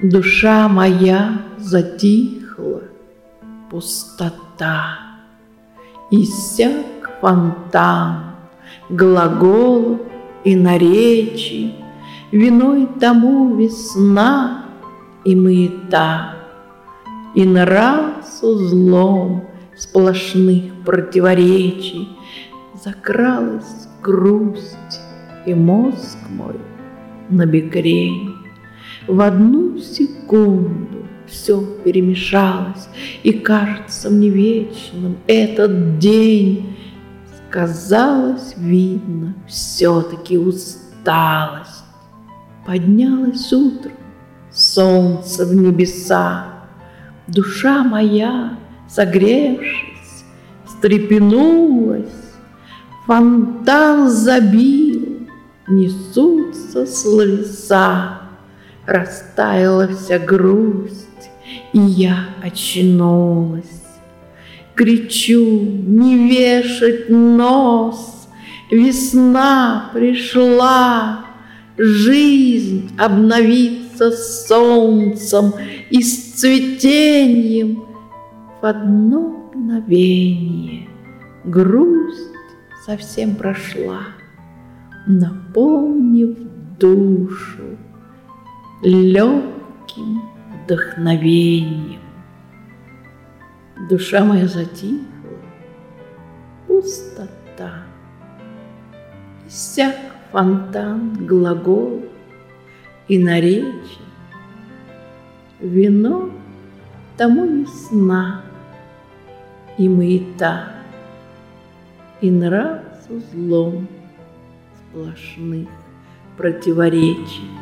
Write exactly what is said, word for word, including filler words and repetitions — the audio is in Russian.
Душа моя затихла, пустота, иссяк фонтан глаголов и наречий, виной тому весна и маята, и нрав с узлом сплошных противоречий закралась грусть, и мозг мой набекрень. В одну секунду все перемешалось, и кажется мне вечным этот день. Сказалось, видно, все-таки усталость. Поднялось утром солнце в небеса, душа моя, согревшись, встрепенулась, фонтан забил, несутся словеса. Растаяла вся грусть, и я очнулась. Кричу: не вешать нос, весна пришла, жизнь обновится солнцем и с цветением. В одно мгновение грусть совсем прошла, наполнив душу легким вдохновением. Душа моя затихла, пустота, иссяк фонтан глаголов и наречий, вино тому весна и маята, и нрав с узлом сплошных противоречий.